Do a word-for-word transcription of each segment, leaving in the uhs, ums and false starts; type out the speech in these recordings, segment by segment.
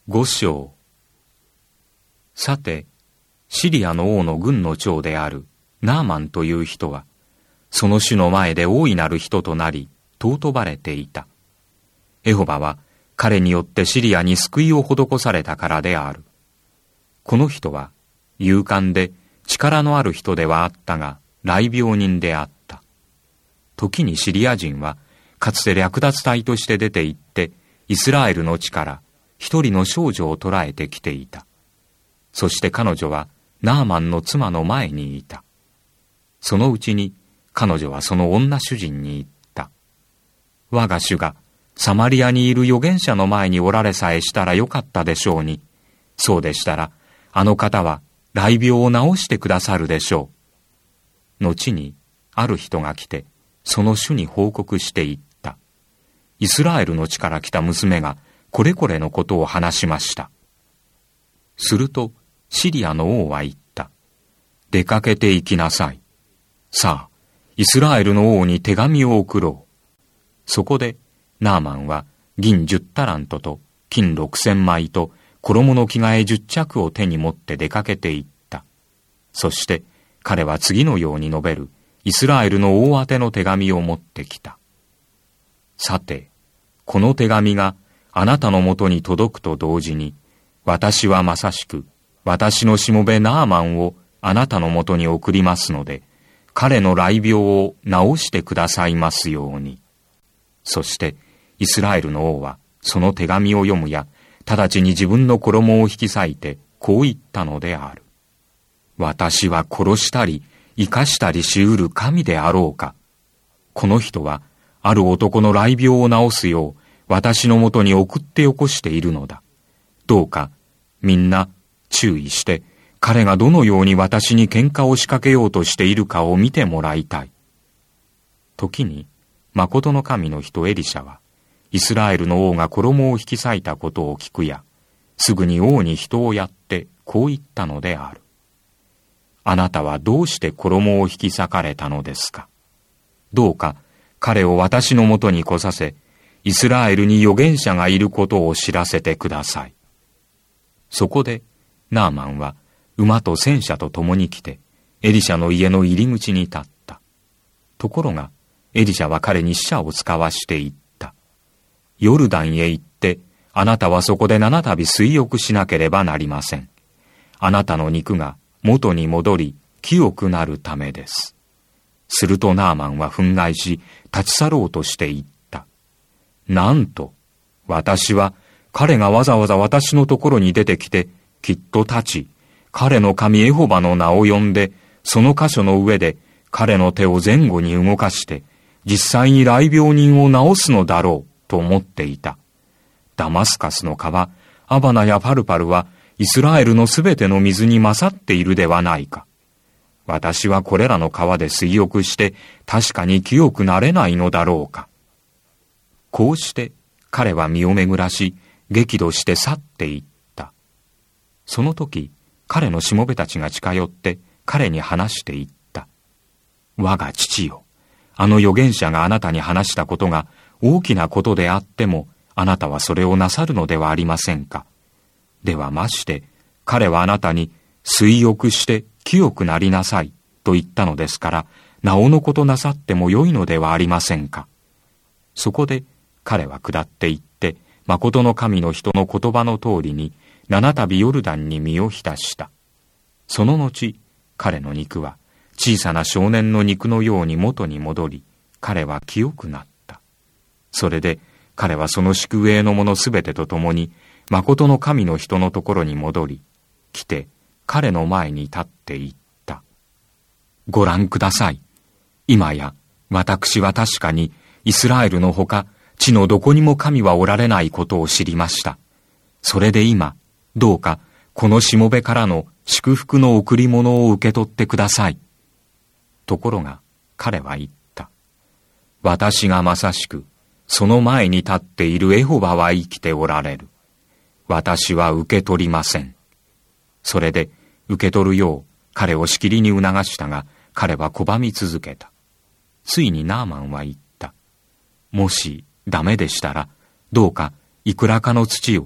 五章。さて、シリアの王の軍の長であるナーマンという人は、その主の前で大いなる人となり、尊ばれていた。エホバは彼によってシリアに救いを施されたからである。この人は勇敢で力のある人ではあったが、雷病人であった。時にシリア人は、かつて略奪隊として出て行って、イスラエルの地から一人の少女を捕らえてきていた。そして彼女はナーマンの妻の前にいた。そのうちに彼女はその女主人に言った。我が主がサマリアにいる預言者の前におられさえしたらよかったでしょうに。そうでしたら、あの方は雷病を治してくださるでしょう。後にある人が来て、その主に報告して言った。イスラエルの地から来た娘がこれこれのことを話しました。するとシリアの王は言った。出かけて行きなさい。さあ、イスラエルの王に手紙を送ろう。そこでナーマンは銀十タラントと金六千枚と衣の着替え十着を手に持って出かけて行った。そして彼は次のように述べるイスラエルの王宛ての手紙を持ってきた。さて、この手紙があなたのもとに届くと同時に、私はまさしく私のしもべナーマンをあなたのもとに送りますので、彼の雷病を治してくださいますように。そしてイスラエルの王はその手紙を読むや、直ちに自分の衣を引き裂いてこう言ったのである。私は殺したり生かしたりしうる神であろうか。この人はある男の雷病を治すよう私のもとに送ってよこしているのだ。どうかみんな注意して彼がどのように私に喧嘩を仕掛けようとしているかを見てもらいたい。時に誠の神の人エリシャはイスラエルの王が衣を引き裂いたことを聞くや、すぐに王に人をやってこう言ったのである。あなたはどうして衣を引き裂かれたのですか。どうか彼を私のもとに来させ、イスラエルに預言者がいることを知らせてください。そこでナーマンは馬と戦車と共に来て、エリシャの家の入り口に立った。ところがエリシャは彼に使者を使わして言った。ヨルダンへ行って、あなたはそこで七度水浴しなければなりません。あなたの肉が元に戻り清くなるためです。するとナーマンは憤慨し立ち去ろうとして言った。なんと私は彼がわざわざ私のところに出てきて、きっと立ち彼の神エホバの名を呼んで、その箇所の上で彼の手を前後に動かして実際に雷病人を治すのだろうと思っていた。ダマスカスの川アバナやパルパルはイスラエルのすべての水に勝っているではないか。私はこれらの川で水浴して確かに清くなれないのだろうか。こうして彼は身を巡らし激怒して去っていった。その時彼のしもべたちが近寄って彼に話していった。我が父よ、あの預言者があなたに話したことが大きなことであっても、あなたはそれをなさるのではありませんか。ではまして彼はあなたに水浴して清くなりなさいと言ったのですから、なおのことなさってもよいのではありませんか。そこで彼は下って行って、誠の神の人の言葉の通りに七度ヨルダンに身を浸した。その後彼の肉は小さな少年の肉のように元に戻り、彼は清くなった。それで彼はその宿営の者すべてと共に誠の神の人のところに戻り、来て彼の前に立って言った。ご覧ください。今や私は確かにイスラエルのほか地のどこにも神はおられないことを知りました。それで今どうかこのしもべからの祝福の贈り物を受け取ってください。ところが彼は言った。私がまさしくその前に立っているエホバは生きておられる。私は受け取りません。それで受け取るよう彼をしきりに促したが、彼は拒み続けた。ついにナーマンは言った。もしダメでしたら、どうかいくらかの土を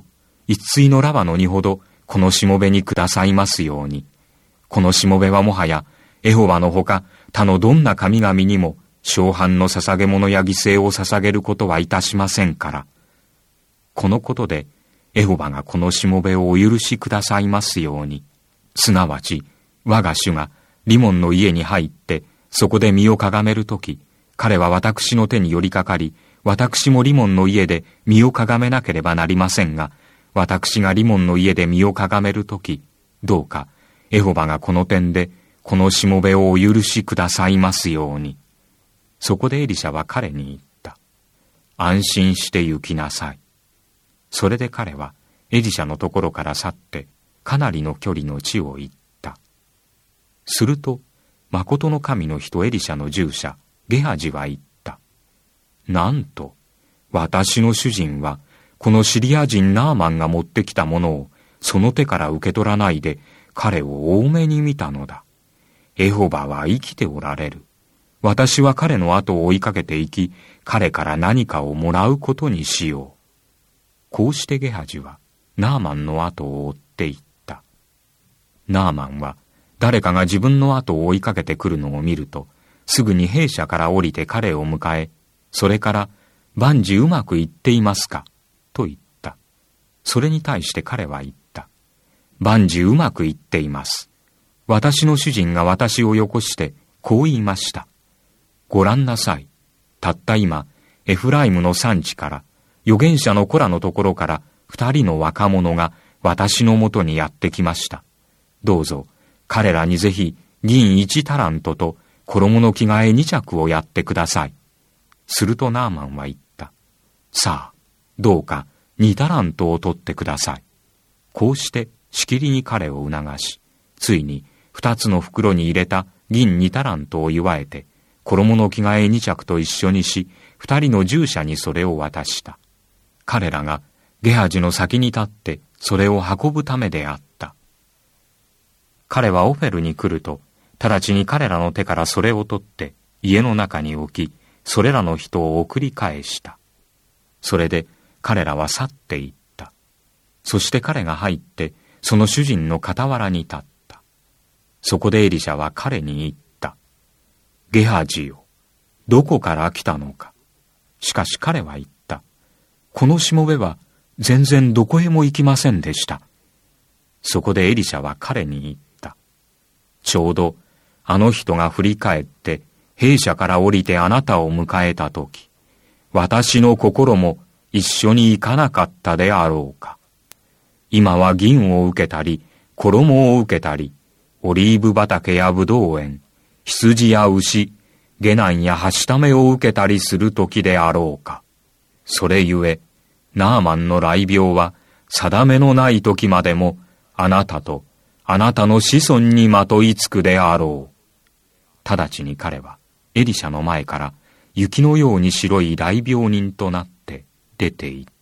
一対のラバの荷ほどこのしもべにくださいますように。このしもべはもはやエホバのほか他のどんな神々にも小販の捧げ物や犠牲を捧げることはいたしませんから。このことでエホバがこのしもべをお許しくださいますように。すなわち我が主がリモンの家に入ってそこで身をかがめるとき、彼は私の手に寄りかかり、私もリモンの家で身をかがめなければなりませんが、私がリモンの家で身をかがめるとき、どうかエホバがこの点でこのしもべをお許しくださいますように。そこでエリシャは彼に言った。安心して行きなさい。それで彼はエリシャのところから去ってかなりの距離の地を行った。すると、誠の神の人エリシャの従者ゲハジは言った。なんと、私の主人はこのシリア人ナーマンが持ってきたものをその手から受け取らないで彼を大目に見たのだ。エホバは生きておられる。私は彼の後を追いかけて行き、彼から何かをもらうことにしよう。こうしてゲハジはナーマンの後を追って行った。ナーマンは誰かが自分の後を追いかけてくるのを見ると、すぐに兵舎から降りて彼を迎え、それから万事うまくいっていますかと言った。それに対して彼は言った。万事うまくいっています。私の主人が私をよこしてこう言いました。ご覧なさい。たった今、エフライムの産地から、預言者のコラのところから二人の若者が私のもとにやってきました。どうぞ、彼らにぜひ銀一タラントと衣の着替え二着をやってください。するとナーマンは言った。さあ、どうか二タラントを取ってください。こうしてしきりに彼を促し、ついに二つの袋に入れた銀二タラントを祝えて、衣の着替え二着と一緒にし、二人の従者にそれを渡した。彼らがゲハジの先に立ってそれを運ぶためであった。彼はオフェルに来ると、直ちに彼らの手からそれを取って家の中に置き、それらの人を送り返した。それで彼らは去っていった。そして彼が入ってその主人の傍らに立った。そこでエリシャは彼に言った。ゲハジよ、どこから来たのか。しかし彼は言った。このしもべは全然どこへも行きませんでした。そこでエリシャは彼に言った。ちょうどあの人が振り返って兵舎から降りてあなたを迎えたとき、私の心も一緒に行かなかったであろうか。今は銀を受けたり、衣を受けたり、オリーブ畑やぶどう園、羊や牛、下男やはしためを受けたりするときであろうか。それゆえ、ナーマンの雷病は定めのないときまでもあなたとあなたの子孫にまといつくであろう。直ちに彼はエリシャの前から雪のように白い雷病人となって出ていった。